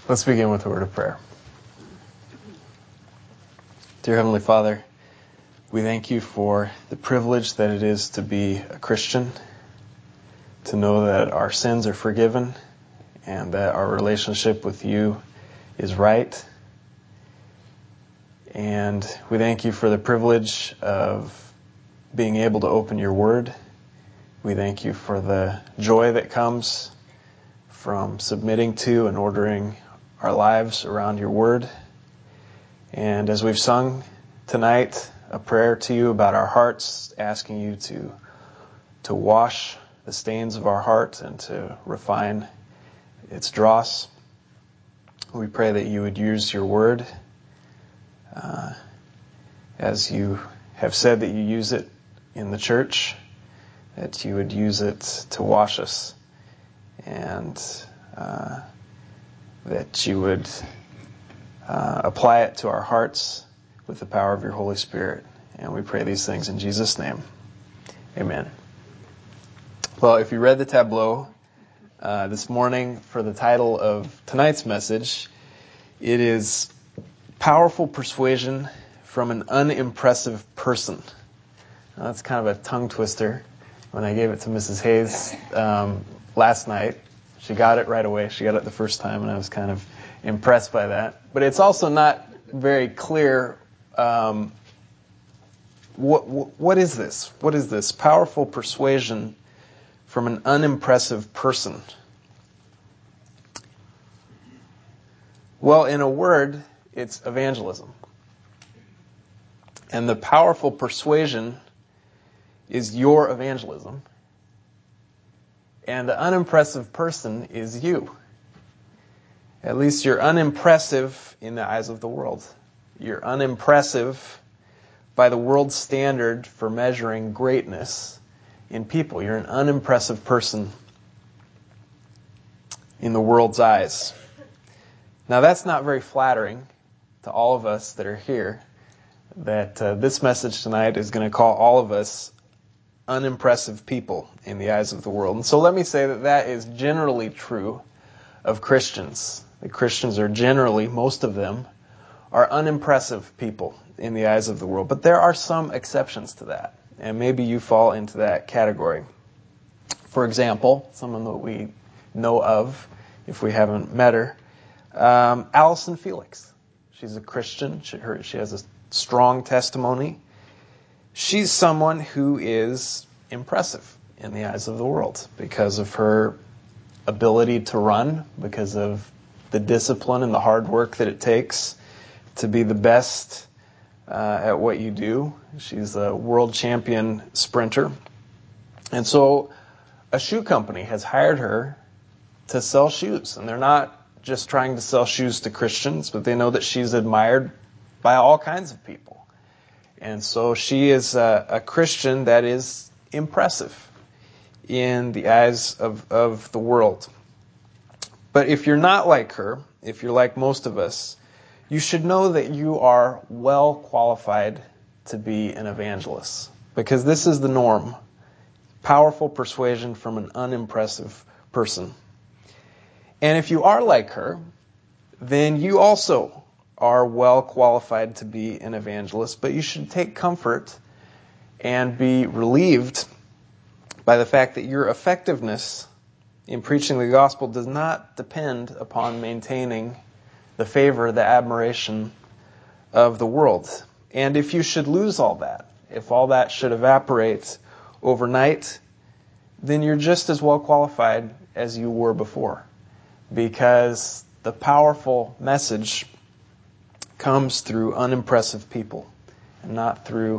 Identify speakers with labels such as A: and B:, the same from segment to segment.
A: Let's begin with a word of prayer. Dear Heavenly Father, we thank you for the privilege that it is to be a Christian, to know that our sins are forgiven and that our relationship with you is right. And we thank you for the privilege of being able to open your word. We thank you for the joy that comes from submitting to and ordering our lives around your word. And as we've sung tonight, a prayer to you about our hearts, asking you to wash the stains of our heart and to refine its dross. We pray that you would use your word as you have said that you use it in the church, that you would use it to wash us, and that you would apply it to our hearts with the power of your Holy Spirit. And we pray these things in Jesus' name. Amen. Well, if you read the tableau this morning for the title of tonight's message, it is Powerful Persuasion from an Unimpressive Person. Now, that's kind of a tongue twister. When I gave it to Mrs. Hayes last night, she got it right away. She got it the first time, and I was kind of impressed by that. But it's also not very clear. What is this? What is this? Powerful persuasion from an unimpressive person. Well, in a word, it's evangelism. And the powerful persuasion is your evangelism. And the unimpressive person is you. At least you're unimpressive in the eyes of the world. You're unimpressive by the world's standard for measuring greatness in people. You're an unimpressive person in the world's eyes. Now, that's not very flattering to all of us that are here, that this message tonight is going to call all of us unimpressive people in the eyes of the world. And so let me say that that is generally true of Christians. The Christians are generally, most of them, are unimpressive people in the eyes of the world. But there are some exceptions to that. And maybe you fall into that category. For example, someone that we know of, if we haven't met her, Allison Felix. She's a Christian. She has a strong testimony. She's someone who is impressive in the eyes of the world because of her ability to run, because of the discipline and the hard work that it takes to be the best at what you do. She's a world champion sprinter. And so a shoe company has hired her to sell shoes. And they're not just trying to sell shoes to Christians, but they know that she's admired by all kinds of people. And so she is a Christian that is impressive in the eyes of the world. But if you're not like her, if you're like most of us, you should know that you are well qualified to be an evangelist. Because this is the norm. Powerful persuasion from an unimpressive person. And if you are like her, then you also are well qualified to be an evangelist, but you should take comfort and be relieved by the fact that your effectiveness in preaching the gospel does not depend upon maintaining the favor, the admiration of the world. And if you should lose all that, if all that should evaporate overnight, then you're just as well qualified as you were before. Because the powerful message comes through unimpressive people and not through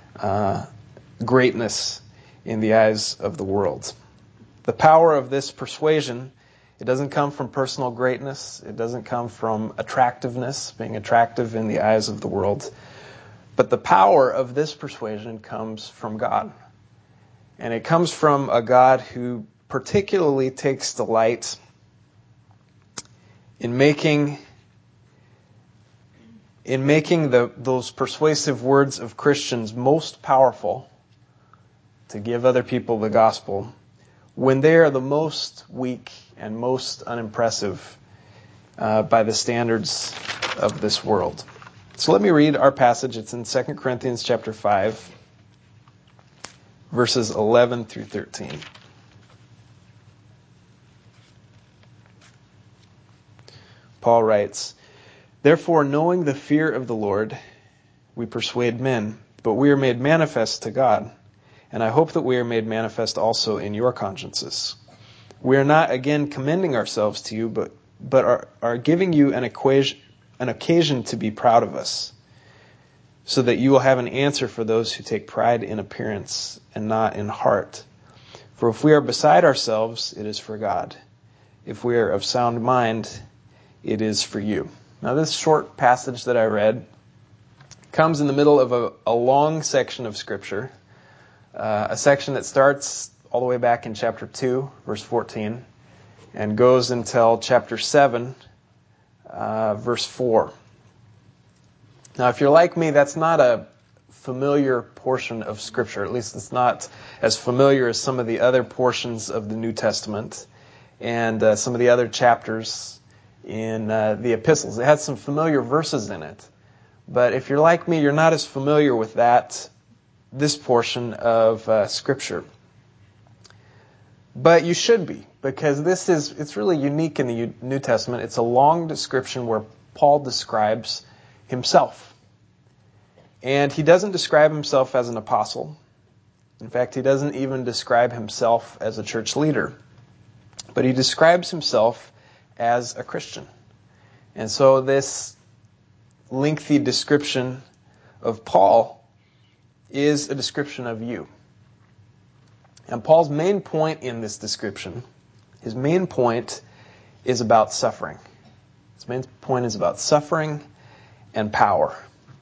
A: greatness in the eyes of the world. The power of this persuasion, it doesn't come from personal greatness. It doesn't come from attractiveness, being attractive in the eyes of the world. But the power of this persuasion comes from God. And it comes from a God who particularly takes delight in making those persuasive words of Christians most powerful to give other people the gospel when they are the most weak and most unimpressive by the standards of this world. So let me read our passage. It's in 2 Corinthians chapter 5, verses 11 through 13. Paul writes, "Therefore, knowing the fear of the Lord, we persuade men, but we are made manifest to God. And I hope that we are made manifest also in your consciences. We are not again commending ourselves to you, but are giving you an occasion to be proud of us, so that you will have an answer for those who take pride in appearance and not in heart. For if we are beside ourselves, it is for God. If we are of sound mind, it is for you." Now this short passage that I read comes in the middle of a long section of Scripture, a section that starts all the way back in chapter 2, verse 14, and goes until chapter 7, verse 4. Now, if you're like me, that's not a familiar portion of Scripture. At least it's not as familiar as some of the other portions of the New Testament and some of the other chapters in the epistles. It has some familiar verses in it. But if you're like me, you're not as familiar with this portion of Scripture. But you should be, because it's really unique in the New Testament. It's a long description where Paul describes himself. And he doesn't describe himself as an apostle. In fact, he doesn't even describe himself as a church leader. But he describes himself as a Christian. And so this lengthy description of Paul is a description of you. And Paul's main point in this description, his main point is about suffering. His main point is about suffering and power.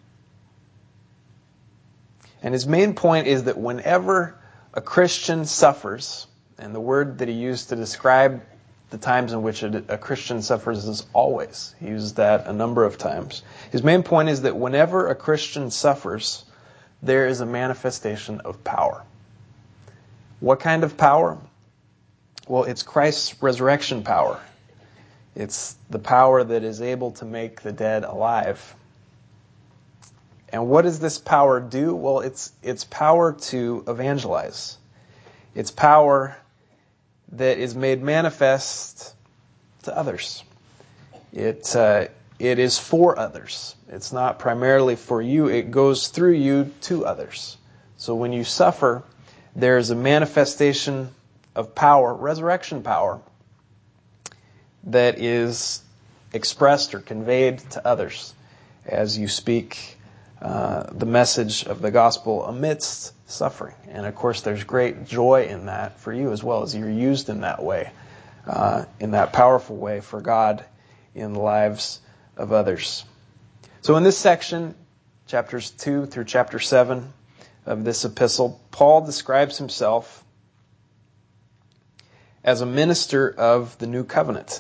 A: And his main point is that whenever a Christian suffers, and the word that he used to describe the times in which a Christian suffers is always. He uses that a number of times. His main point is that whenever a Christian suffers, there is a manifestation of power. What kind of power? Well, it's Christ's resurrection power. It's the power that is able to make the dead alive. And what does this power do? Well, it's power to evangelize. It's power that is made manifest to others. It is for others. It's not primarily for you. It goes through you to others. So when you suffer, there is a manifestation of power, resurrection power, that is expressed or conveyed to others as you speak the message of the gospel amidst suffering. And of course, there's great joy in that for you as well, as you're used in that way, in that powerful way for God in the lives of others. So in this section, chapters 2 through chapter 7 of this epistle, Paul describes himself as a minister of the new covenant.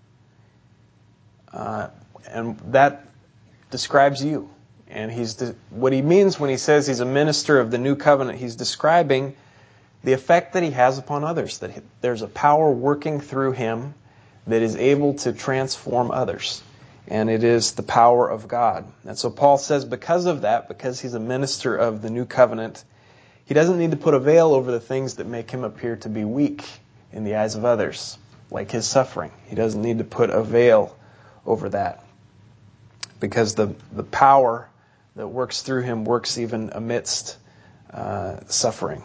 A: And that describes you. And what he means when he says he's a minister of the new covenant, he's describing the effect that he has upon others, that there's a power working through him that is able to transform others. And it is the power of God. And so Paul says because of that, because he's a minister of the new covenant, he doesn't need to put a veil over the things that make him appear to be weak in the eyes of others, like his suffering. He doesn't need to put a veil over that, because the power that works through him works even amidst suffering.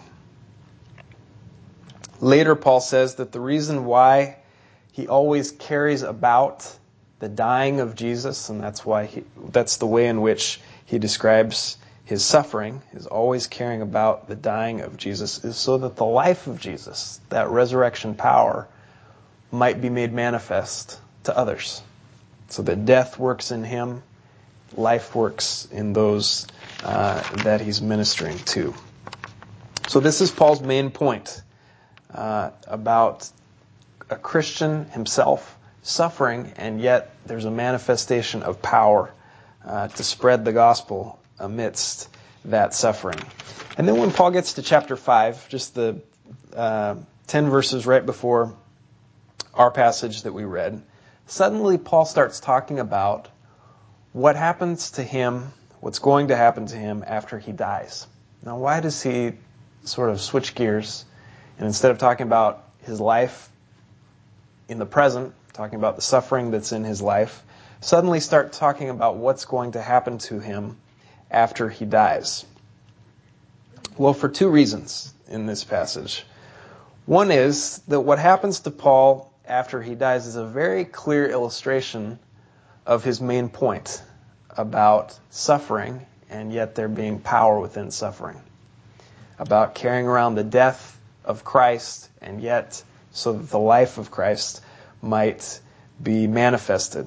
A: Later, Paul says that the reason why he always carries about the dying of Jesus, and that's the way in which he describes his suffering, is always carrying about the dying of Jesus, is so that the life of Jesus, that resurrection power, might be made manifest to others. So that death works in him, life works in those that he's ministering to. So this is Paul's main point about a Christian himself suffering, and yet there's a manifestation of power to spread the gospel amidst that suffering. And then when Paul gets to chapter 5, just the 10 verses right before our passage that we read, suddenly Paul starts talking about what happens to him, what's going to happen to him after he dies. Now, why does he sort of switch gears, and instead of talking about his life in the present, talking about the suffering that's in his life, suddenly start talking about what's going to happen to him after he dies? Well, for two reasons in this passage. One is that what happens to Paul after he dies is a very clear illustration of his main point about suffering, and yet there being power within suffering. About carrying around the death of Christ, and yet so that the life of Christ might be manifested.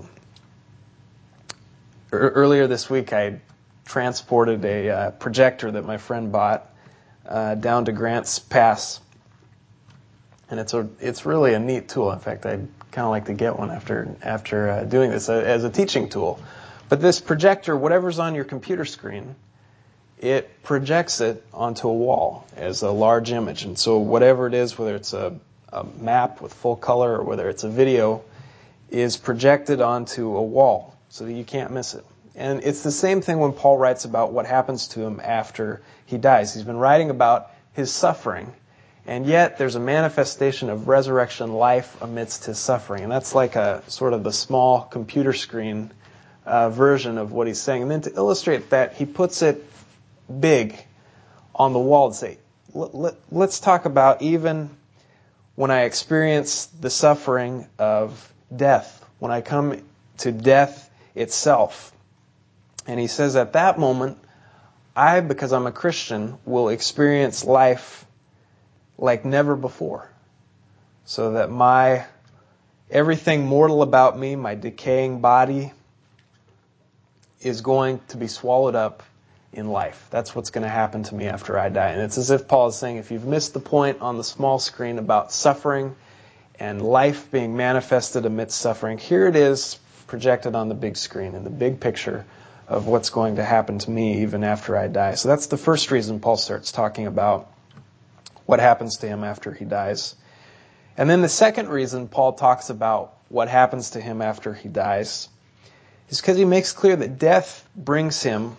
A: Earlier this week, I transported a projector that my friend bought down to Grants Pass. And it's really a neat tool. In fact, I'd kind of like to get one after doing this as a teaching tool. But this projector, whatever's on your computer screen, it projects it onto a wall as a large image. And so whatever it is, whether it's a map with full color or whether it's a video, is projected onto a wall so that you can't miss it. And it's the same thing when Paul writes about what happens to him after he dies. He's been writing about his suffering, and yet there's a manifestation of resurrection life amidst his suffering. And that's like a sort of the small computer screen version of what he's saying. And then to illustrate that, he puts it big on the wall and say, let's talk about even when I experience the suffering of death, when I come to death itself. And he says at that moment, I, because I'm a Christian, will experience life like never before. So that everything mortal about me, my decaying body, is going to be swallowed up in life. That's what's going to happen to me after I die. And it's as if Paul is saying, if you've missed the point on the small screen about suffering and life being manifested amidst suffering, here it is projected on the big screen in the big picture of what's going to happen to me even after I die. So that's the first reason Paul starts talking about what happens to him after he dies. And then the second reason Paul talks about what happens to him after he dies is because he makes clear that death brings him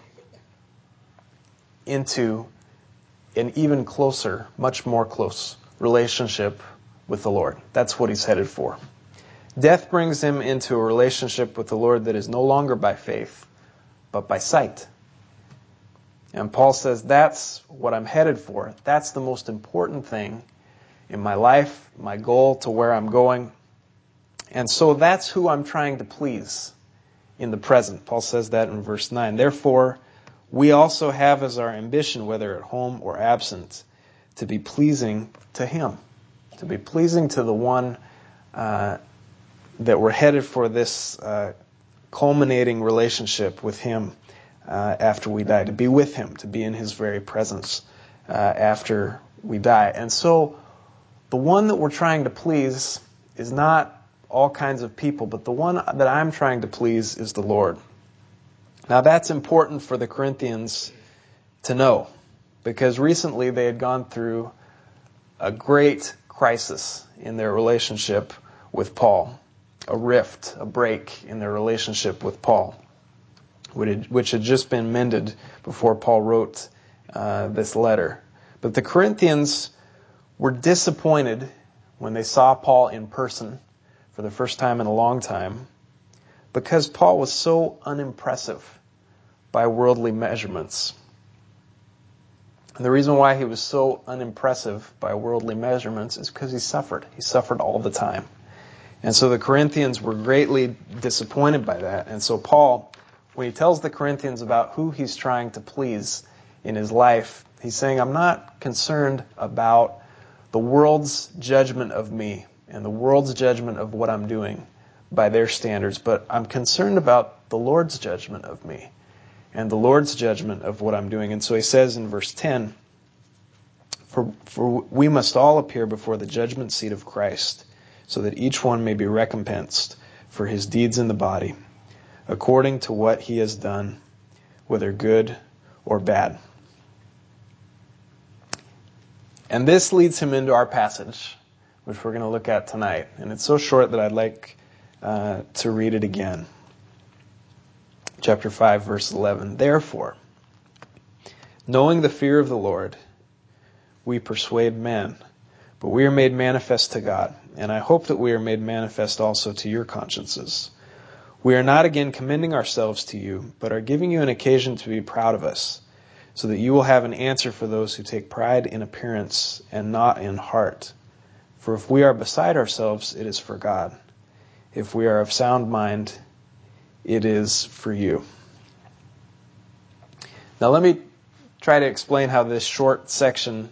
A: into an even closer, much more close relationship with the Lord. That's what he's headed for. Death brings him into a relationship with the Lord that is no longer by faith, but by sight. And Paul says, that's what I'm headed for. That's the most important thing in my life, my goal to where I'm going. And so that's who I'm trying to please in the present. Paul says that in verse 9. Therefore, we also have as our ambition, whether at home or absent, to be pleasing to Him, to be pleasing to the one that we're headed for this culminating relationship with Him after we die, to be with Him, to be in His very presence after we die. And so the one that we're trying to please is not all kinds of people, but the one that I'm trying to please is the Lord. Now that's important for the Corinthians to know, because recently they had gone through a great crisis in their relationship with Paul, a rift, a break in their relationship with Paul, which had just been mended before Paul wrote this letter. But the Corinthians were disappointed when they saw Paul in person for the first time in a long time, because Paul was so unimpressive by worldly measurements. And the reason why he was so unimpressive by worldly measurements is because he suffered. He suffered all the time. And so the Corinthians were greatly disappointed by that. And so Paul, when he tells the Corinthians about who he's trying to please in his life, he's saying, I'm not concerned about the world's judgment of me and the world's judgment of what I'm doing by their standards, but I'm concerned about the Lord's judgment of me and the Lord's judgment of what I'm doing. And so he says in verse 10, For we must all appear before the judgment seat of Christ, so that each one may be recompensed for his deeds in the body, according to what he has done, whether good or bad. And this leads him into our passage, which we're going to look at tonight. And it's so short that I'd like to read it again. Chapter 5, verse 11. Therefore, knowing the fear of the Lord, we persuade men, but we are made manifest to God, and I hope that we are made manifest also to your consciences. We are not again commending ourselves to you, but are giving you an occasion to be proud of us, so that you will have an answer for those who take pride in appearance and not in heart. For if we are beside ourselves, it is for God. If we are of sound mind, it is for you. Now let me try to explain how this short section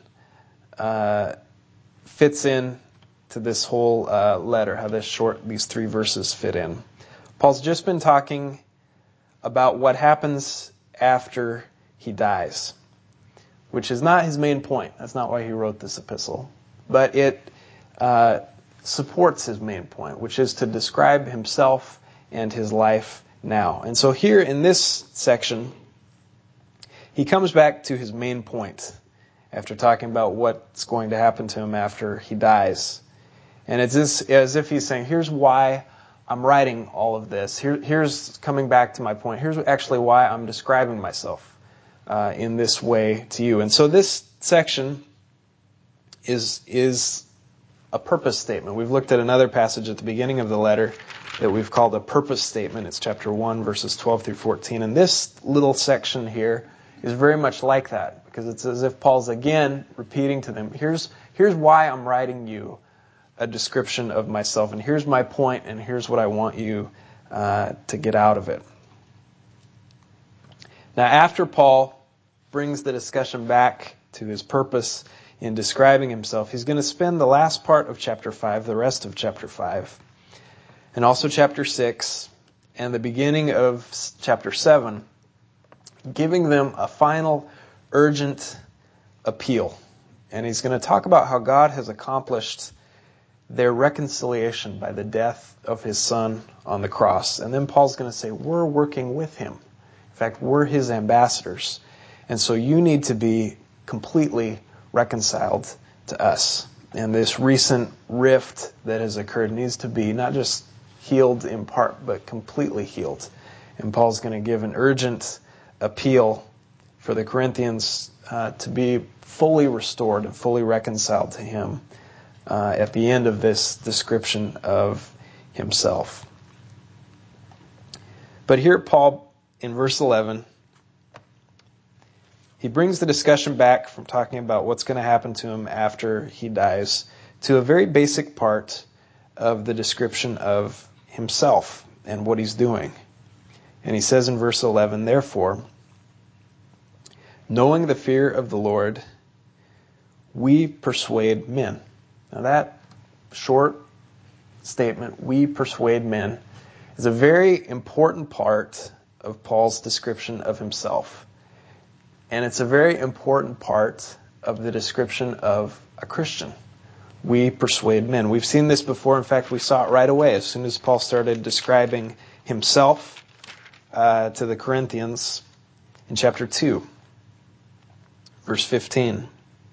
A: fits in to this whole letter, how these 3 verses fit in. Paul's just been talking about what happens after he dies, which is not his main point. That's not why he wrote this epistle. But it supports his main point, which is to describe himself and his life now. And so here in this section, he comes back to his main point after talking about what's going to happen to him after he dies. And it's as if he's saying, here's why I'm writing all of this. Here's coming back to my point. Here's actually why I'm describing myself in this way to you. And so this section is a purpose statement. We've looked at another passage at the beginning of the letter that we've called a purpose statement. It's chapter 1, verses 12 through 14. And this little section here is very much like that, because it's as if Paul's again repeating to them, here's why I'm writing you a description of myself, and here's my point, and here's what I want you to get out of it. Now, after Paul brings the discussion back to his purpose in describing himself, he's going to spend the last part of chapter 5, the rest of chapter 5, and also chapter 6, and the beginning of chapter 7, giving them a final urgent appeal. And he's going to talk about how God has accomplished their reconciliation by the death of his Son on the cross. And then Paul's going to say, we're working with him. In fact, we're his ambassadors. And so you need to be completely reconciled to us. And this recent rift that has occurred needs to be not just healed in part, but completely healed. And Paul's going to give an urgent appeal for the Corinthians to be fully restored and fully reconciled to him at the end of this description of himself. But here Paul, in verse 11, he brings the discussion back from talking about what's going to happen to him after he dies to a very basic part of the description of himself and what he's doing. And he says in verse 11, therefore, knowing the fear of the Lord, we persuade men. Now that short statement, we persuade men, is a very important part of Paul's description of himself. And it's a very important part of the description of a Christian. We persuade men. We've seen this before. In fact, we saw it right away as soon as Paul started describing himself to the Corinthians in chapter 2, verse 15.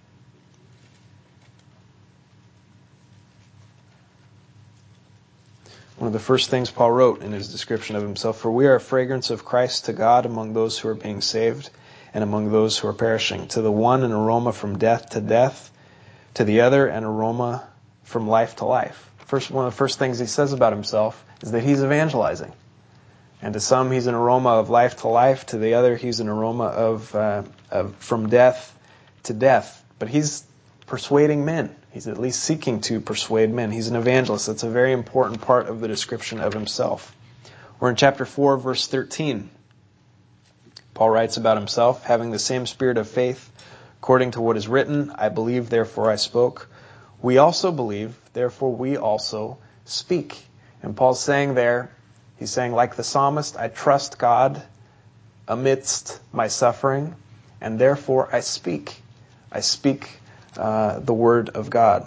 A: One of the first things Paul wrote in his description of himself, for we are a fragrance of Christ to God among those who are being saved and among those who are perishing. To the one an aroma from death to death, to the other an aroma from life to life. One of the first things he says about himself is that he's evangelizing. And to some he's an aroma of life to life, to the other he's an aroma of from death to death. But he's persuading men. He's at least seeking to persuade men. He's an evangelist. That's a very important part of the description of himself. We're in chapter 4, verse 13. Paul writes about himself, having the same spirit of faith, according to what is written, I believe, therefore I spoke. We also believe, therefore we also speak. And Paul's saying there, he's saying, like the psalmist, I trust God amidst my suffering, and therefore I speak. I speak the word of God.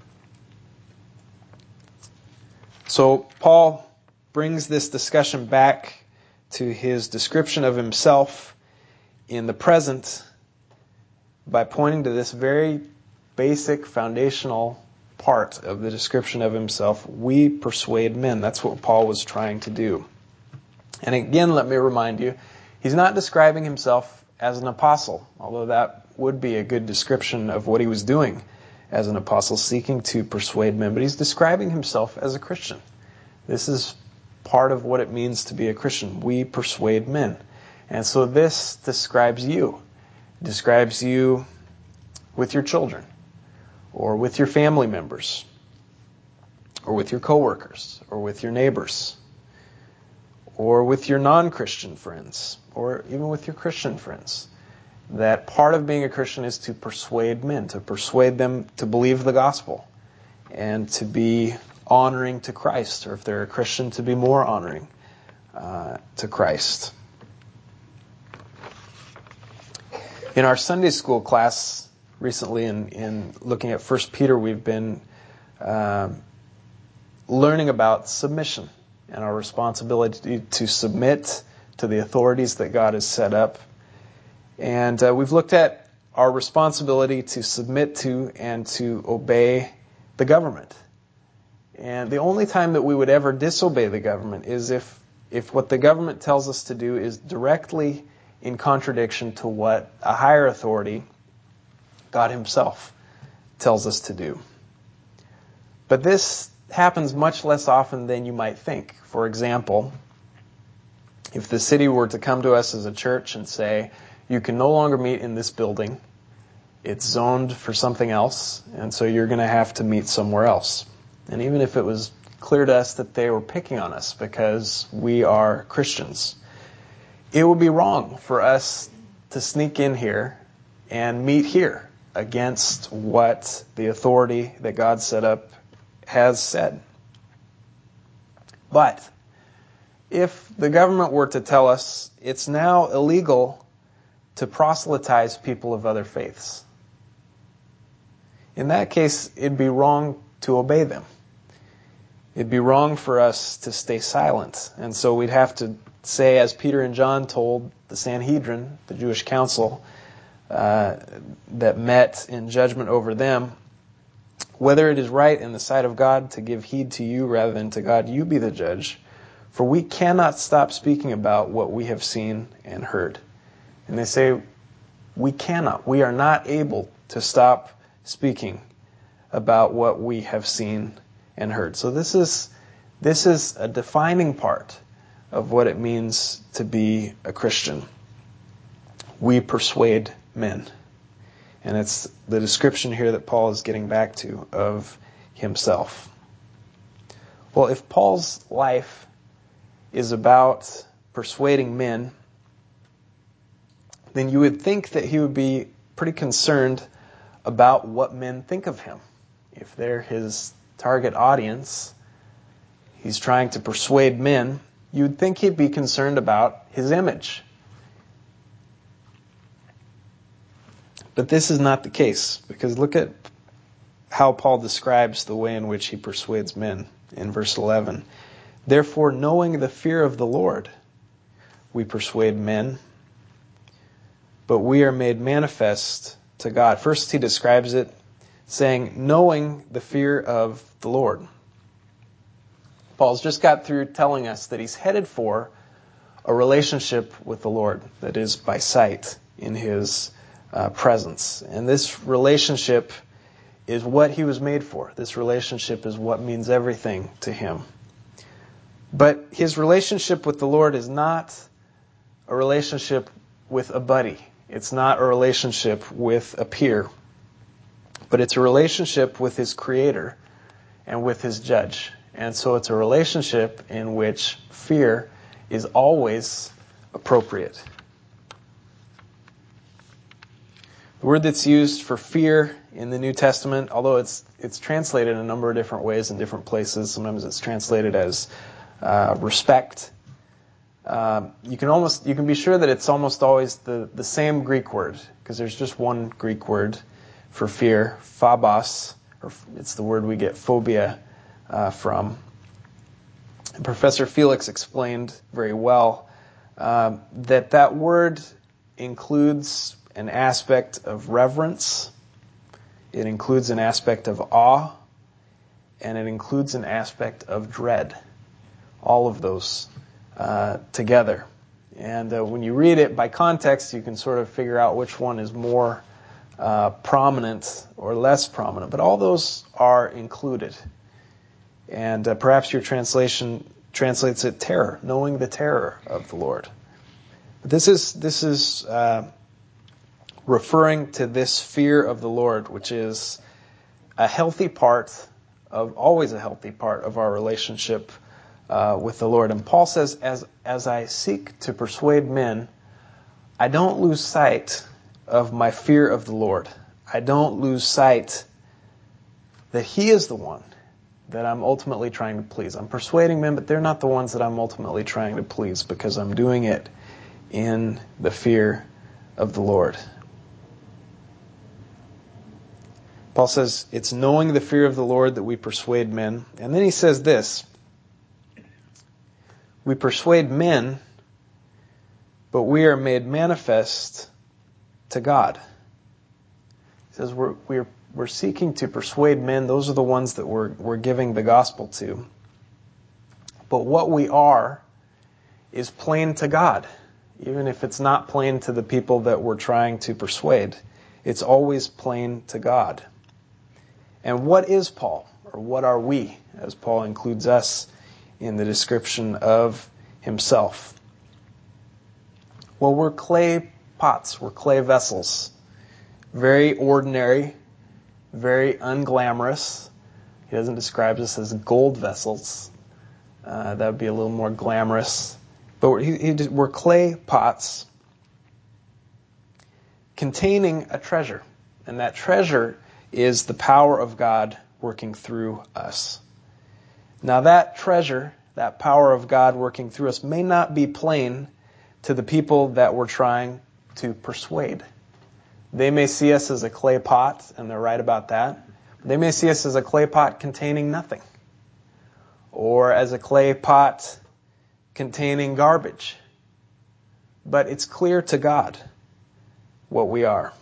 A: So Paul brings this discussion back to his description of himself in the present by pointing to this very basic foundational part of the description of himself, we persuade men. That's what Paul was trying to do. And again, let me remind you, he's not describing himself as an apostle, although that would be a good description of what he was doing as an apostle, seeking to persuade men. But he's describing himself as a Christian. This is part of what it means to be a Christian. We persuade men. And so this describes you. It describes you with your children, or with your family members, or with your coworkers, or with your neighbors, or with your non-Christian friends, or even with your Christian friends. That part of being a Christian is to persuade men, to persuade them to believe the gospel, and to be honoring to Christ, or if they're a Christian, to be more honoring to Christ. In our Sunday school class recently, in looking at 1 Peter, we've been learning about submission and our responsibility to submit to the authorities that God has set up. And we've looked at our responsibility to submit to and to obey the government. And the only time that we would ever disobey the government is if what the government tells us to do is directly in contradiction to what a higher authority, God himself, tells us to do. But this happens much less often than you might think. For example, if the city were to come to us as a church and say, you can no longer meet in this building, it's zoned for something else, and so you're going to have to meet somewhere else. And even if it was clear to us that they were picking on us because we are Christians, it would be wrong for us to sneak in here and meet here against what the authority that God set up has said. But if the government were to tell us it's now illegal to proselytize people of other faiths, in that case, it'd be wrong to obey them. It'd be wrong for us to stay silent. And so we'd have to say, as Peter and John told the Sanhedrin, the Jewish council, that met in judgment over them, whether it is right in the sight of God to give heed to you rather than to God, you be the judge. For we cannot stop speaking about what we have seen and heard. And they say, we cannot. We are not able to stop speaking about what we have seen and heard. So this is a defining part of what it means to be a Christian. We persuade men. And it's the description here that Paul is getting back to of himself. Well, if Paul's life is about persuading men, then you would think that he would be pretty concerned about what men think of him. If they're his target audience, he's trying to persuade men, you'd think he'd be concerned about his image. But this is not the case, because look at how Paul describes the way in which he persuades men in verse 11. Therefore, knowing the fear of the Lord, we persuade men, but we are made manifest to God. First, he describes it saying, knowing the fear of the Lord. Paul's just got through telling us that he's headed for a relationship with the Lord that is by sight in his presence. And this relationship is what he was made for. This relationship is what means everything to him. But his relationship with the Lord is not a relationship with a buddy. It's not a relationship with a peer. But it's a relationship with his Creator and with his Judge. And so it's a relationship in which fear is always appropriate. The word that's used for fear in the New Testament, although it's translated in a number of different ways in different places. Sometimes it's translated as respect. You can be sure that it's almost always the same Greek word, because there's just one Greek word for fear, phobos, or it's the word we get phobia from. And Professor Felix explained very well that word includes an aspect of reverence. It includes an aspect of awe, and it includes an aspect of dread. All of those together. And when you read it by context, you can sort of figure out which one is more prominent or less prominent. But all those are included. And perhaps your translation translates it terror, knowing the terror of the Lord. But this is referring to this fear of the Lord, which is always a healthy part of our relationship with the Lord. And Paul says, as I seek to persuade men, I don't lose sight of my fear of the Lord. I don't lose sight that He is the one that I'm ultimately trying to please. I'm persuading men, but they're not the ones that I'm ultimately trying to please, because I'm doing it in the fear of the Lord. Paul says, it's knowing the fear of the Lord that we persuade men. And then he says this, we persuade men, but we are made manifest to God. He says we're seeking to persuade men. Those are the ones that we're giving the gospel to. But what we are is plain to God. Even if it's not plain to the people that we're trying to persuade, it's always plain to God. And what is Paul? Or what are we, as Paul includes us in the description of himself? Well, we're clay pots. We're clay vessels. Very ordinary, very unglamorous. He doesn't describe us as gold vessels. That would be a little more glamorous. But we're clay pots containing a treasure. And that treasure is the power of God working through us. Now that treasure, that power of God working through us, may not be plain to the people that we're trying to persuade. They may see us as a clay pot, and they're right about that. They may see us as a clay pot containing nothing. Or as a clay pot containing garbage. But it's clear to God what we are.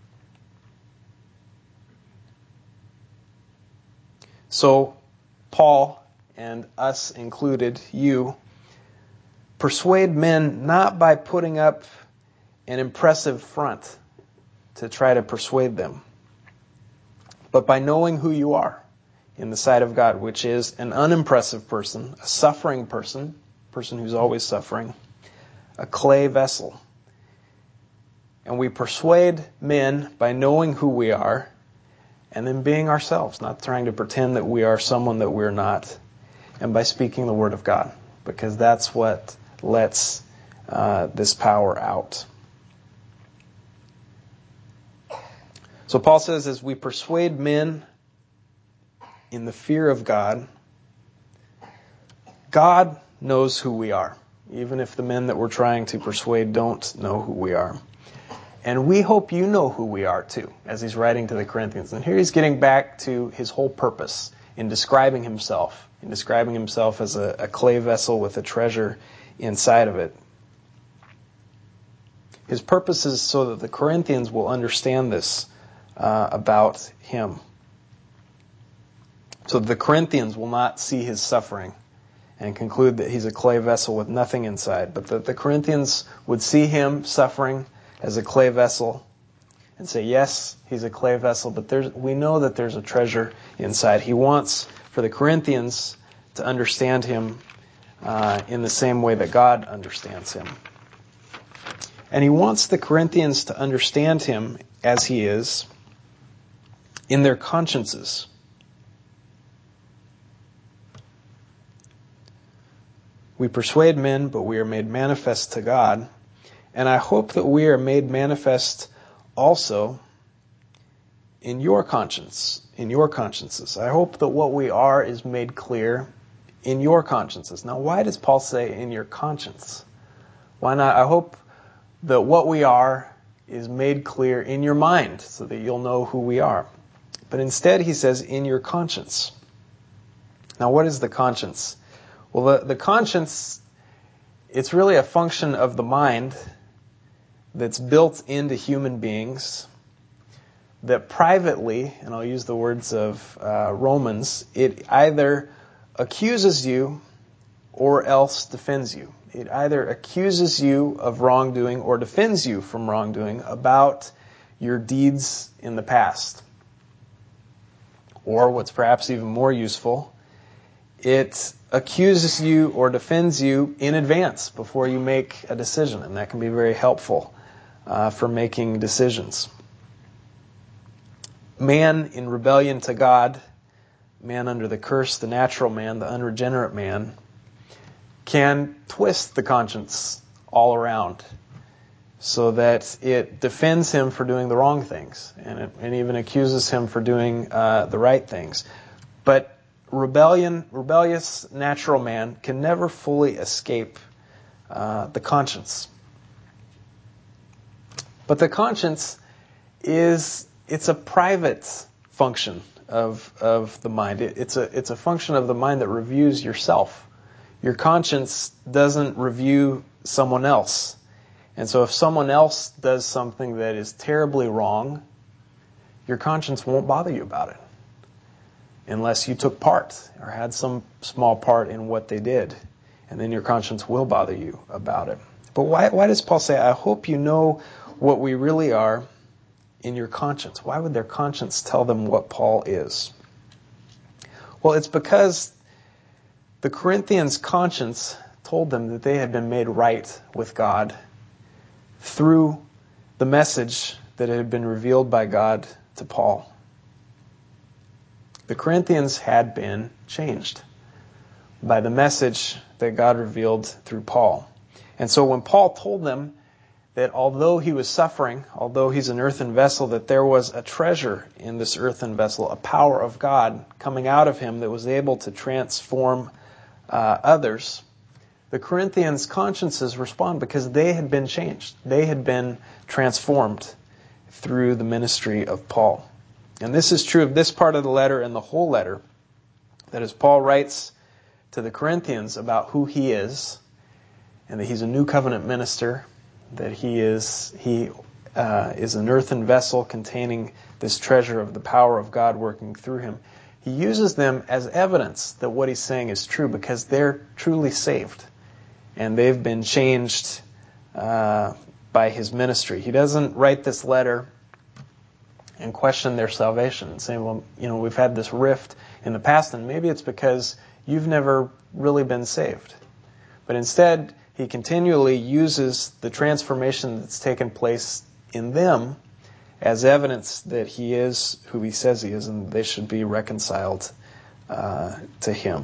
A: So, Paul, and us included, you, persuade men not by putting up an impressive front to try to persuade them, but by knowing who you are in the sight of God, which is an unimpressive person, a suffering person who's always suffering, a clay vessel. And we persuade men by knowing who we are, and then being ourselves, not trying to pretend that we are someone that we're not, and by speaking the Word of God, because that's what lets this power out. So Paul says, as we persuade men in the fear of God, God knows who we are, even if the men that we're trying to persuade don't know who we are. And we hope you know who we are too, as he's writing to the Corinthians. And here he's getting back to his whole purpose in describing himself as a clay vessel with a treasure inside of it. His purpose is so that the Corinthians will understand this about him. So the Corinthians will not see his suffering and conclude that he's a clay vessel with nothing inside, but that the Corinthians would see him suffering as a clay vessel and say, yes, he's a clay vessel, but we know that there's a treasure inside. He wants for the Corinthians to understand him in the same way that God understands him. And he wants the Corinthians to understand him as he is in their consciences. We persuade men, but we are made manifest to God. And I hope that we are made manifest also in your conscience, in your consciences. I hope that what we are is made clear in your consciences. Now, why does Paul say in your conscience? Why not? I hope that what we are is made clear in your mind so that you'll know who we are. But instead, he says in your conscience. Now, what is the conscience? Well, the conscience, it's really a function of the mind that's built into human beings, that privately, and I'll use the words of Romans, it either accuses you or else defends you. It either accuses you of wrongdoing or defends you from wrongdoing about your deeds in the past. Or what's perhaps even more useful, it accuses you or defends you in advance before you make a decision, and that can be very helpful for making decisions. Man in rebellion to God, man under the curse, the natural man, the unregenerate man, can twist the conscience all around so that it defends him for doing the wrong things and even accuses him for doing the right things. But rebellious natural man can never fully escape the conscience. But the conscience it's a private function of the mind. It's a function of the mind that reviews yourself. Your conscience doesn't review someone else. And so if someone else does something that is terribly wrong, your conscience won't bother you about it unless you took part or had some small part in what they did. And then your conscience will bother you about it. But why does Paul say, I hope you know what we really are in your conscience? Why would their conscience tell them what Paul is? Well, it's because the Corinthians' conscience told them that they had been made right with God through the message that had been revealed by God to Paul. The Corinthians had been changed by the message that God revealed through Paul. And so when Paul told them that although he was suffering, although he's an earthen vessel, that there was a treasure in this earthen vessel, a power of God coming out of him that was able to transform others, the Corinthians' consciences respond because they had been changed. They had been transformed through the ministry of Paul. And this is true of this part of the letter and the whole letter. That as Paul writes to the Corinthians about who he is, and that he's a new covenant minister, that he is an earthen vessel containing this treasure of the power of God working through him. He uses them as evidence that what he's saying is true because they're truly saved and they've been changed by his ministry. He doesn't write this letter and question their salvation and say, well, we've had this rift in the past and maybe it's because you've never really been saved. But instead, he continually uses the transformation that's taken place in them as evidence that he is who he says he is and they should be reconciled to him.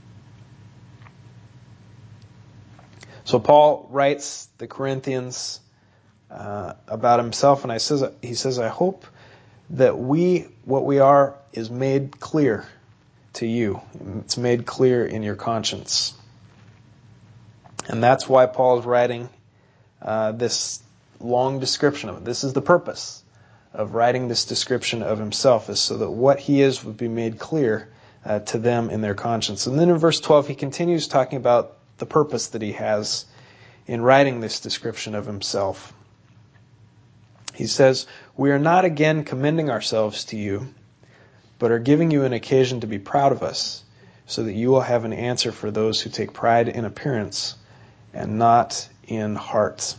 A: So Paul writes the Corinthians about himself, and he says, I hope that what we are is made clear to you. It's made clear in your conscience. And that's why Paul is writing this long description of it. This is the purpose of writing this description of himself, is so that what he is would be made clear to them in their conscience. And then in verse 12, he continues talking about the purpose that he has in writing this description of himself. He says, we are not again commending ourselves to you, but are giving you an occasion to be proud of us, so that you will have an answer for those who take pride in appearance and not in heart.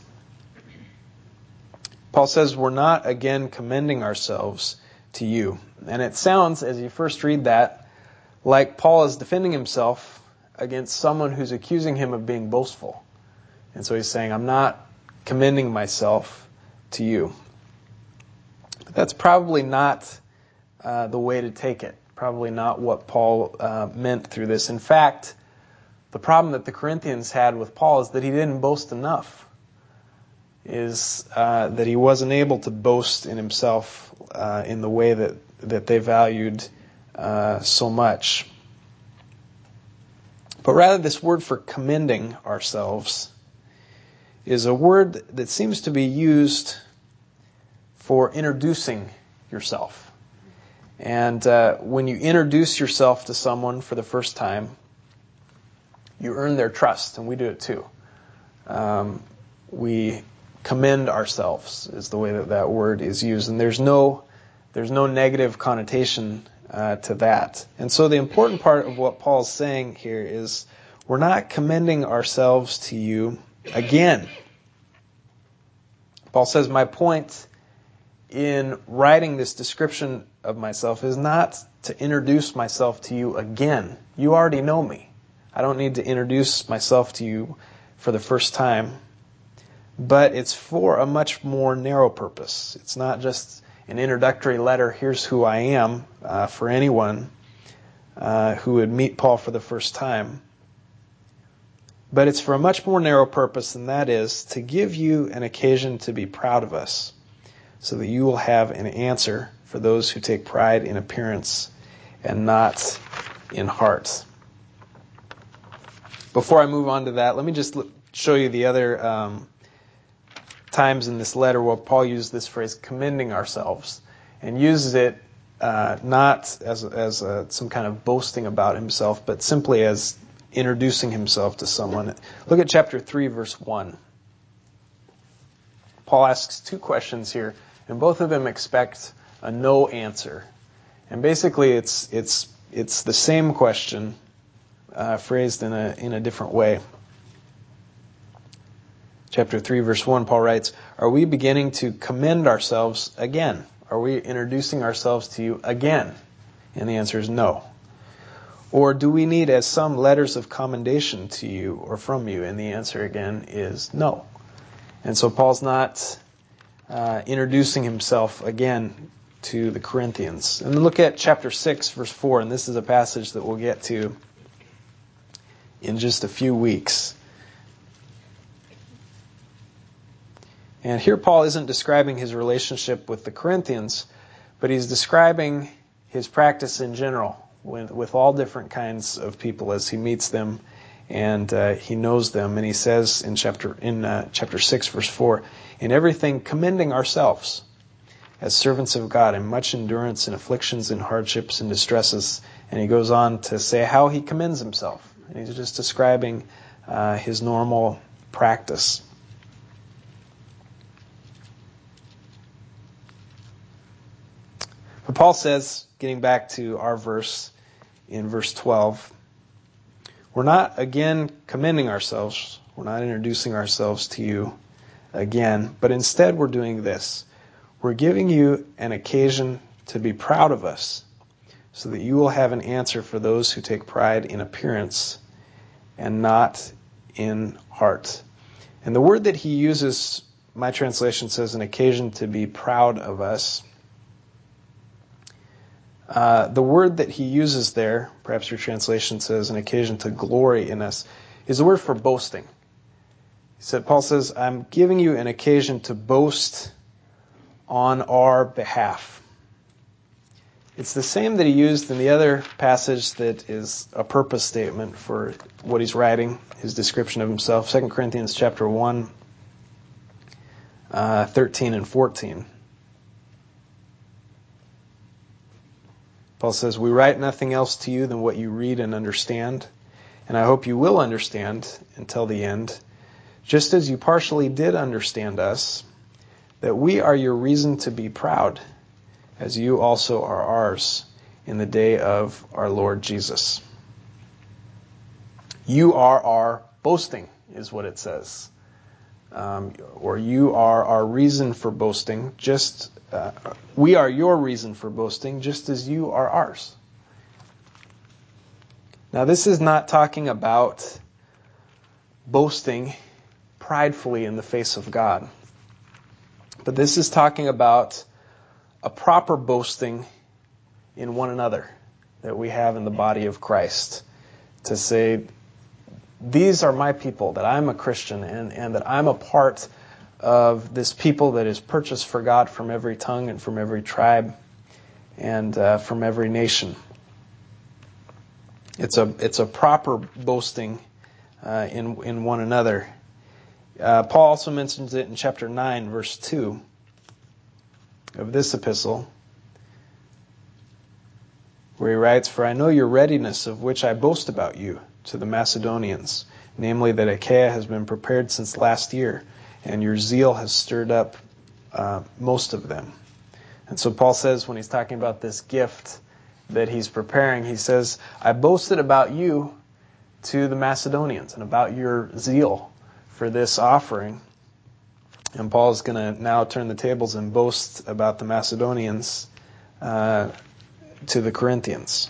A: Paul says we're not again commending ourselves to you. And it sounds, as you first read that, like Paul is defending himself against someone who's accusing him of being boastful. And so he's saying, I'm not commending myself to you. But that's probably not the way to take it. Probably not what Paul meant through this. In fact, the problem that the Corinthians had with Paul is that he didn't boast enough. Is that he wasn't able to boast in himself in the way that they valued so much. But rather, this word for commending ourselves is a word that seems to be used for introducing yourself. And when you introduce yourself to someone for the first time, you earn their trust, and we do it too. We commend ourselves is the way that word is used. And there's no There's no negative connotation to that. And so the important part of what Paul's saying here is we're not commending ourselves to you again. Paul says, my point in writing this description of myself is not to introduce myself to you again. You already know me. I don't need to introduce myself to you for the first time. But it's for a much more narrow purpose. It's not just an introductory letter, here's who I am, for anyone who would meet Paul for the first time. But it's for a much more narrow purpose, and that is to give you an occasion to be proud of us, so that you will have an answer for those who take pride in appearance and not in heart. Before I move on to that, let me just show you the other times in this letter where Paul used this phrase, commending ourselves, and uses it not as some kind of boasting about himself, but simply as introducing himself to someone. Look at chapter 3, verse 1. Paul asks two questions here, and both of them expect a no answer. And basically, it's the same question phrased in a different way. Chapter 3, verse 1, Paul writes, are we beginning to commend ourselves again? Are we introducing ourselves to you again? And the answer is no. Or do we need as some letters of commendation to you or from you? And the answer again is no. And so Paul's not introducing himself again to the Corinthians. And then look at chapter 6, verse 4, and this is a passage that we'll get to in just a few weeks. And here Paul isn't describing his relationship with the Corinthians, but he's describing his practice in general with all different kinds of people as he meets them and he knows them. And he says in chapter 6, verse 4, in everything commending ourselves as servants of God in much endurance in afflictions and hardships and distresses. And he goes on to say how he commends himself. And he's just describing his normal practice. But Paul says, getting back to our verse in verse 12, we're not again commending ourselves. We're not introducing ourselves to you again. But instead we're doing this. We're giving you an occasion to be proud of us so that you will have an answer for those who take pride in appearance and not in heart. And the word that he uses, my translation says an occasion to be proud of us. The word that he uses there, perhaps your translation says an occasion to glory in us, is the word for boasting. Paul says, I'm giving you an occasion to boast on our behalf. It's the same that he used in the other passage that is a purpose statement for what he's writing, his description of himself, 2 Corinthians chapter 1, 13 and 14. Paul says, we write nothing else to you than what you read and understand, and I hope you will understand until the end, just as you partially did understand us, that we are your reason to be proud, as you also are ours in the day of our Lord Jesus. You are our boasting, is what it says. Or you are our reason for boasting, we are your reason for boasting, just as you are ours. Now, this is not talking about boasting pridefully in the face of God. But this is talking about a proper boasting in one another that we have in the body of Christ. To say, these are my people, that I'm a Christian, and that I'm a part of this people that is purchased for God from every tongue and from every tribe and from every nation. It's a proper boasting in one another. Paul also mentions it in chapter 9, verse 2 of this epistle, where he writes, for I know your readiness, of which I boast about you to the Macedonians, namely that Achaia has been prepared since last year, and your zeal has stirred up most of them. And so Paul says when he's talking about this gift that he's preparing, he says, I boasted about you to the Macedonians and about your zeal for this offering. And Paul is going to now turn the tables and boast about the Macedonians to the Corinthians.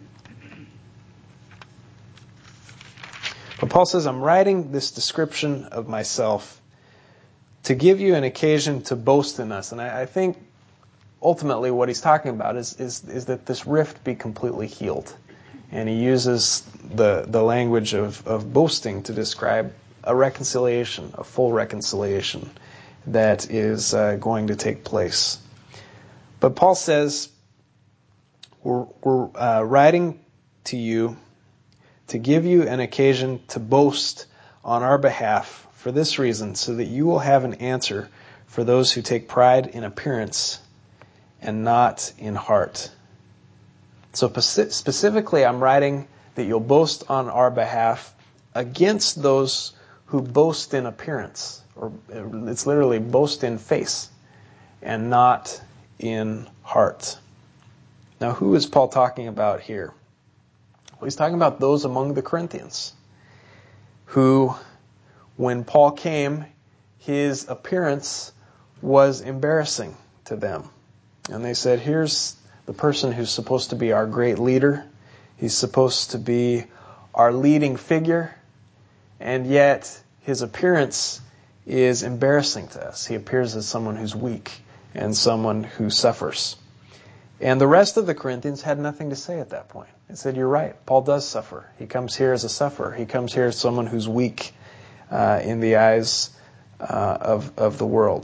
A: But Paul says, I'm writing this description of myself to give you an occasion to boast in us. And I think ultimately what he's talking about is that this rift be completely healed. And he uses the language of boasting to describe a reconciliation, a full reconciliation that is going to take place. But Paul says, we're writing to you to give you an occasion to boast on our behalf for this reason, so that you will have an answer for those who take pride in appearance and not in heart. So specifically, I'm writing that you'll boast on our behalf against those who boast in appearance, or it's literally boast in face and not in heart. Now, who is Paul talking about here? Well, he's talking about those among the Corinthians who, when Paul came, his appearance was embarrassing to them. And they said, here's the person who's supposed to be our great leader. He's supposed to be our leading figure. And yet, his appearance is embarrassing to us. He appears as someone who's weak and someone who suffers. And the rest of the Corinthians had nothing to say at that point. They said, you're right, Paul does suffer. He comes here as a sufferer. He comes here as someone who's weak in the eyes of the world.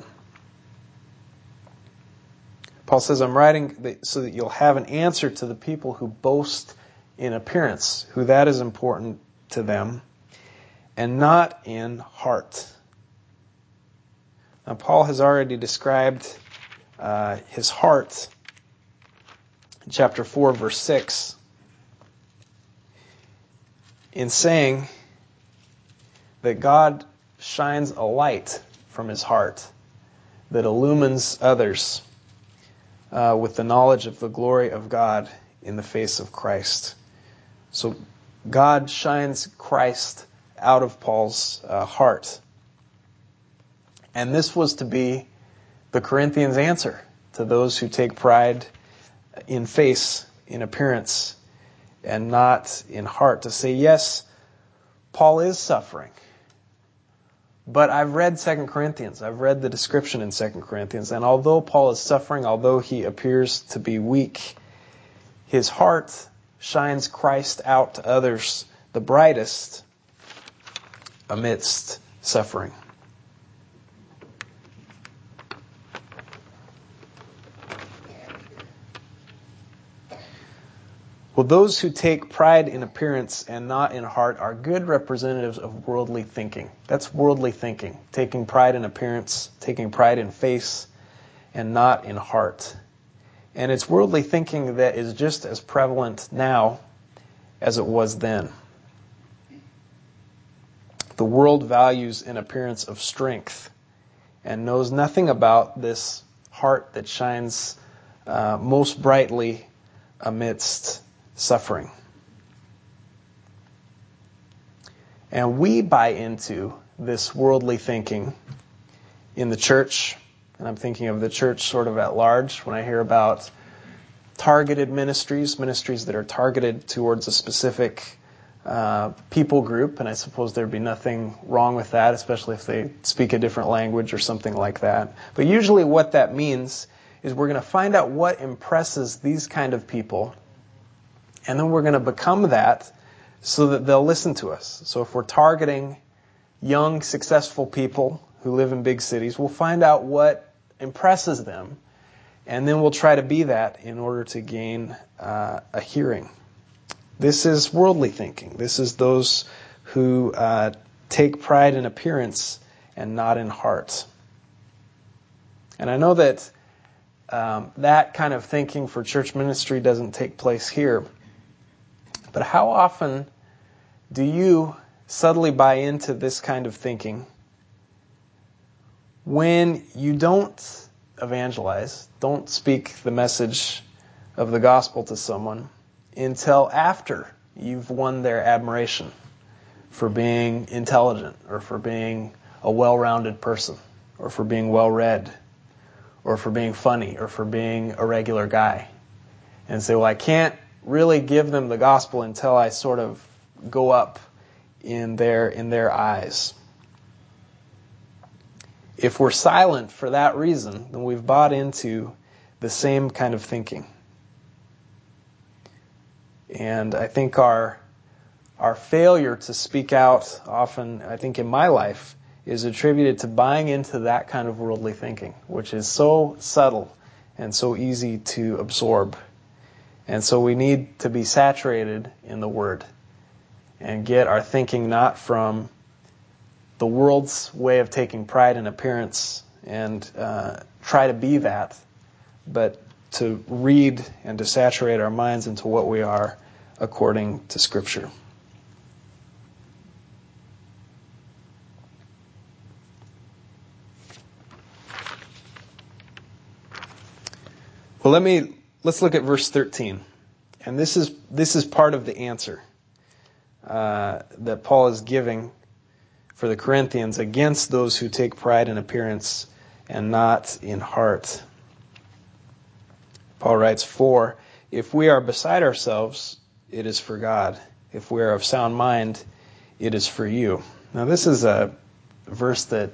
A: Paul says, I'm writing so that you'll have an answer to the people who boast in appearance, who that is important to them, and not in heart. Now, Paul has already described his heart in chapter 4, verse 6, in saying that God shines a light from his heart that illumines others with the knowledge of the glory of God in the face of Christ. So God shines Christ out of Paul's heart. And this was to be the Corinthians' answer to those who take pride in face, in appearance, and not in heart. To say, yes, Paul is suffering. But I've read 2 Corinthians. I've read the description in 2 Corinthians. And although Paul is suffering, although he appears to be weak, his heart shines Christ out to others the brightest amidst suffering. Well, those who take pride in appearance and not in heart are good representatives of worldly thinking. That's worldly thinking. Taking pride in appearance, taking pride in face, and not in heart. And it's worldly thinking that is just as prevalent now as it was then. The world values an appearance of strength and knows nothing about this heart that shines most brightly amidst suffering. And we buy into this worldly thinking in the church, and I'm thinking of the church sort of at large when I hear about targeted ministries that are targeted towards a specific people group, and I suppose there'd be nothing wrong with that, especially if they speak a different language or something like that. But usually what that means is we're going to find out what impresses these kind of people, and then we're going to become that so that they'll listen to us. So if we're targeting young, successful people who live in big cities, we'll find out what impresses them, and then we'll try to be that in order to gain a hearing. This is worldly thinking. This is those who take pride in appearance and not in heart. And I know that that kind of thinking for church ministry doesn't take place here. But how often do you subtly buy into this kind of thinking when you don't evangelize, don't speak the message of the gospel to someone until after you've won their admiration for being intelligent, or for being a well-rounded person, or for being well-read, or for being funny, or for being a regular guy. And say, well, I can't really give them the gospel until I sort of go up in their eyes. If we're silent for that reason, then we've bought into the same kind of thinking. And I think our failure to speak out often, I think in my life, is attributed to buying into that kind of worldly thinking, which is so subtle and so easy to absorb. And so we need to be saturated in the Word and get our thinking not from the world's way of taking pride in appearance and try to be that, but to read and to saturate our minds into what we are according to Scripture. Well, let's look at verse 13. And this is part of the answer that Paul is giving for the Corinthians against those who take pride in appearance and not in heart. Paul writes, "For if we are beside ourselves, it is for God. If we are of sound mind, it is for you." Now, this is a verse that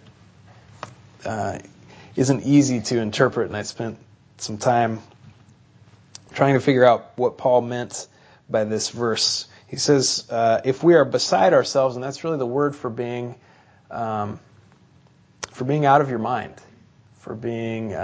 A: isn't easy to interpret, and I spent some time trying to figure out what Paul meant by this verse. He says, if we are beside ourselves, and that's really the word for being out of your mind, for being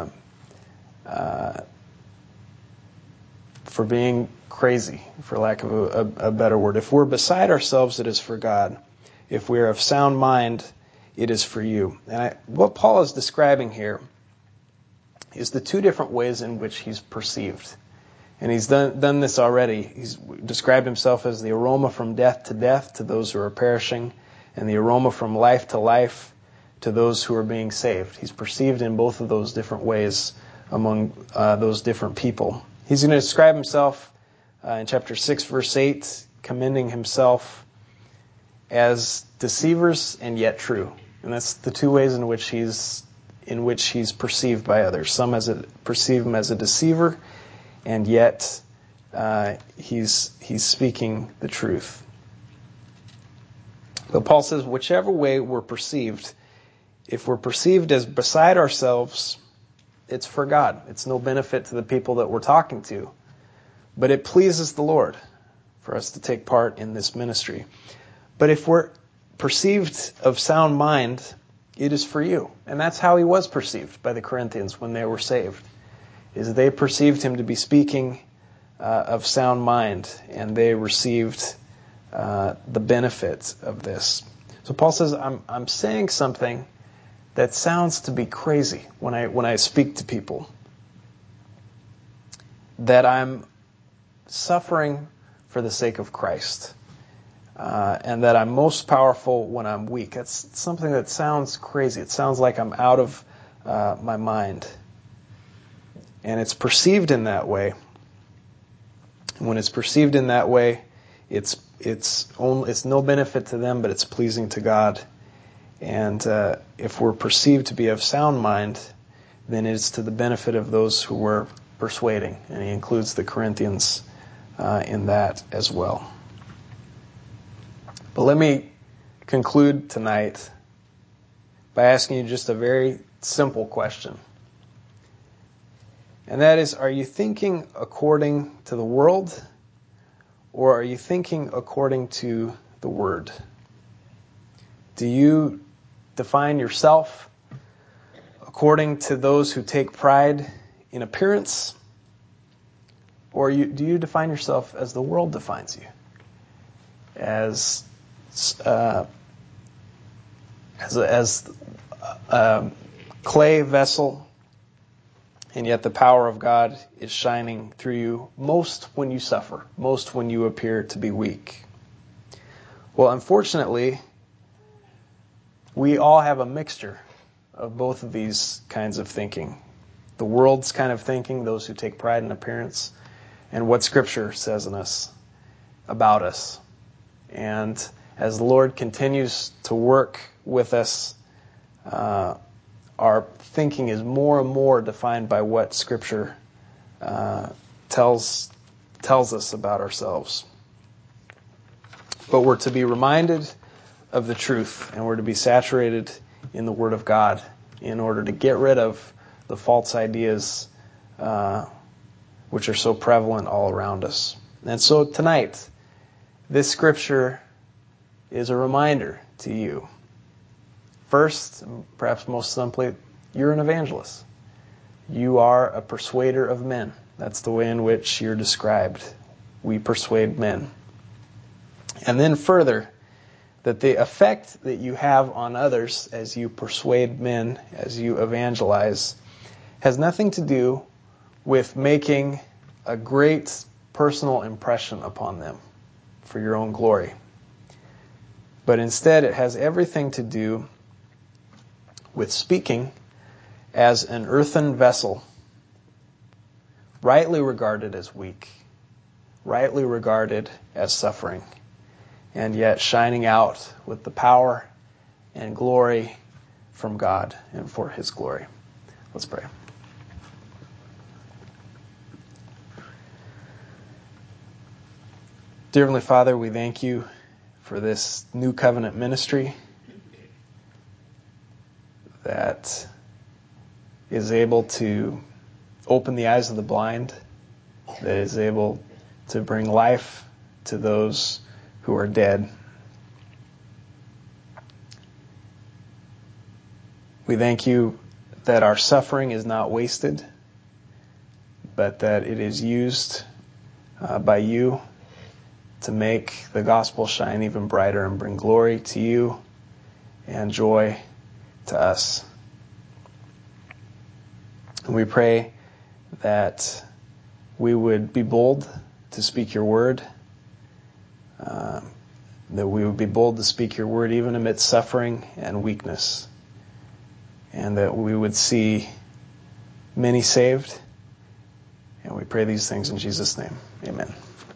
A: crazy, for lack of a better word. If we're beside ourselves, it is for God. If we are of sound mind, it is for you. And what Paul is describing here is the two different ways in which he's perceived. And he's done this already. He's described himself as the aroma from death to those who are perishing, and the aroma from life to those who are being saved. He's perceived in both of those different ways among those different people. He's going to describe himself in chapter 6, verse 8, commending himself as deceivers and yet true. And that's the two ways in which he's perceived by others. Some perceive him as a deceiver, and yet he's speaking the truth. But Paul says, whichever way we're perceived, if we're perceived as beside ourselves, it's for God. It's no benefit to the people that we're talking to. But it pleases the Lord for us to take part in this ministry. But if we're perceived of sound mind, it is for you. And that's how he was perceived by the Corinthians when they were saved. Is they perceived him to be speaking of sound mind, and they received the benefit of this. So Paul says, I'm saying something that sounds to be crazy when I speak to people. That I'm suffering for the sake of Christ. And that I'm most powerful when I'm weak. That's something that sounds crazy. It sounds like I'm out of my mind. And it's perceived in that way. When it's perceived in that way, it's no benefit to them, but it's pleasing to God. And if we're perceived to be of sound mind, then it's to the benefit of those who we're persuading. And he includes the Corinthians in that as well. But let me conclude tonight by asking you just a very simple question. And that is, are you thinking according to the world, or are you thinking according to the Word? Do you define yourself according to those who take pride in appearance, or do you define yourself as the world defines you? As a clay vessel, and yet the power of God is shining through you most when you suffer, most when you appear to be weak. Well, unfortunately, we all have a mixture of both of these kinds of thinking. the world's kind of thinking, those who take pride in appearance, and what Scripture says in us, about us. And as the Lord continues to work with us, our thinking is more and more defined by what Scripture tells us about ourselves. But we're to be reminded of the truth, and we're to be saturated in the Word of God in order to get rid of the false ideas which are so prevalent all around us. And so tonight, this Scripture is a reminder to you. First, perhaps most simply, you're an evangelist. You are a persuader of men. That's the way in which you're described. We persuade men. And then further, that the effect that you have on others as you persuade men, as you evangelize, has nothing to do with making a great personal impression upon them for your own glory. But instead, it has everything to do with speaking as an earthen vessel, rightly regarded as weak, rightly regarded as suffering, and yet shining out with the power and glory from God and for His glory. Let's pray. Dear Heavenly Father, we thank you for this new covenant ministry that is able to open the eyes of the blind, that is able to bring life to those who are dead. We thank you that our suffering is not wasted, but that it is used by you to make the gospel shine even brighter and bring glory to you and joy to us. And we pray that we would be bold to speak your word, that we would be bold to speak your word even amidst suffering and weakness, and that we would see many saved. And we pray these things in Jesus' name. Amen.